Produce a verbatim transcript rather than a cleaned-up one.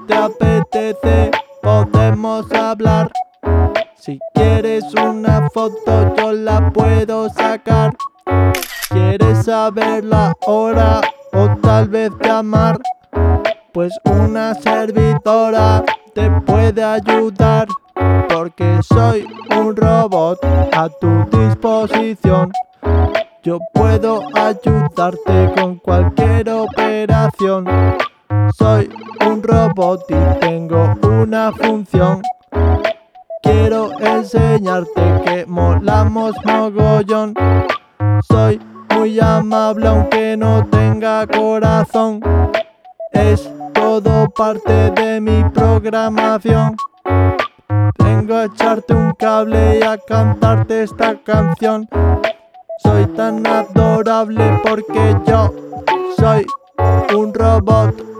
te apetece, podemos hablar. Si quieres una foto yo la puedo sacar. ¿Quieres saber la hora o tal vez llamar? Pues una servidora te puede ayudar, porque soy un robot a tu disposición. Yo puedo ayudarte con cualquier operación. Soy un robot y tengo una función. Quiero enseñarte que molamos mogollón. Soy muy amable aunque no tenga corazón. Es todo parte de mi programación. Vengo a echarte un cable y a cantarte esta canción. Soy tan adorable porque yo soy un robot.